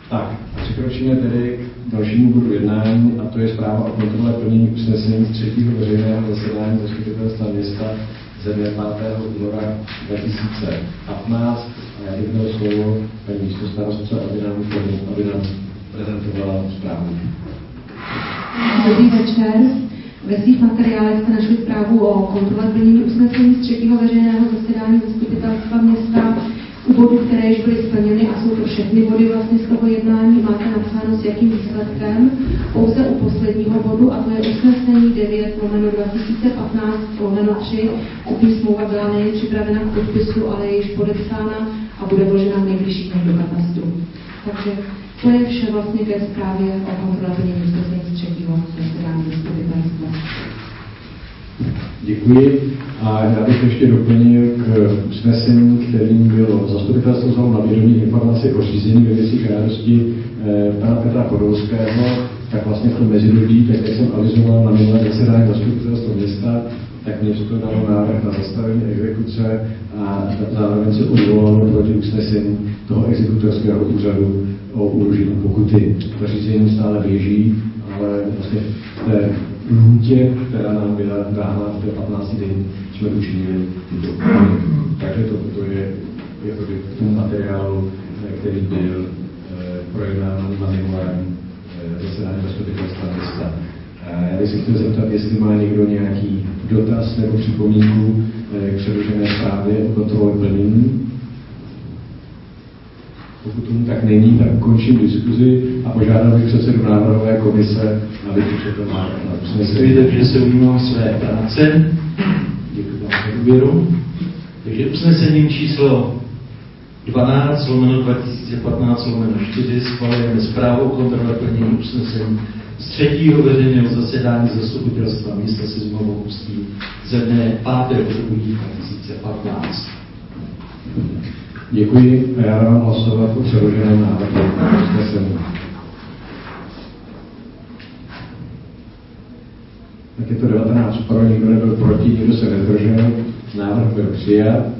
Tak, přikročíme tedy k dalšímu bodu jednání, a to je zpráva o kontrole plnění usnesení z 3. veřejného zasedání Zastupitelstva města ze dne 5. února 2015. A já bych měl slovo paní místostarostce, aby nám prezentovala zprávu. Dobrý večer. Ve svých materiálech jste našli zprávu o kontrole plnění usnesení z 3. veřejného zasedání Zastupitelstva města. U bodů, které již byly splněny, a jsou to všechny body vlastně z toho jednání, máte napsáno s jakým výsledkem. Pouze u posledního bodu, a to je usnesení 9/2015/3, kupní smlouva byla nejen připravena k podpisu, ale je již podepsána a bude vložena v nejbližších dnech do katastru. Takže to je vše vlastně ke zprávě o kontrole plnění usnesení z 3. zasedání Zastupitelstva. Děkuji. A já bych ještě doplnil k usnesení, kterým bylo zastupitelstvo vzalo na vědomí informaci o řízení ve věci žádosti pana Petra Podolského, tak vlastně v tom mezidobí, tak jak jsem avizoval na minulé zasedání zastupitelstva města, tak město dalo návrh na zastavení exekuce a zároveň se odvolalo proti usnesení toho exekutorského úřadu o uložení pokuty. To řízení stále běží, ale vlastně v té lhůtě, která nám byla dána v té 15 dní, jsme učinili tyto kroky. Takže to je v tom materiálu, který byl projednán na minulém zasedání zastupitelstva města. Já bych se chtěl zeptat, jestli má někdo nějaký dotaz nebo připomínku k předložené zprávě o kontrole plnění. Pokud tomu tak není, tak končím diskuzi a požádal bych předsedu návrhové komise, aby přečetl návrh na usnesení. Takže se ujímám své práce. Děkuji vám za důvěru. Takže usnesením číslo 12/2015/4 schvalujeme zprávu o kontrole plnění usnesení z 3. veřejného zasedání Zastupitelstva města se zmluvou Ústí ze dne 5. února 2015. Děkuji a já dám hlasovat o předloženém návrhu usnesení. Tak je to 19 pro, nikdo nebyl proti, nikdo se nezdržel, návrh byl přijat.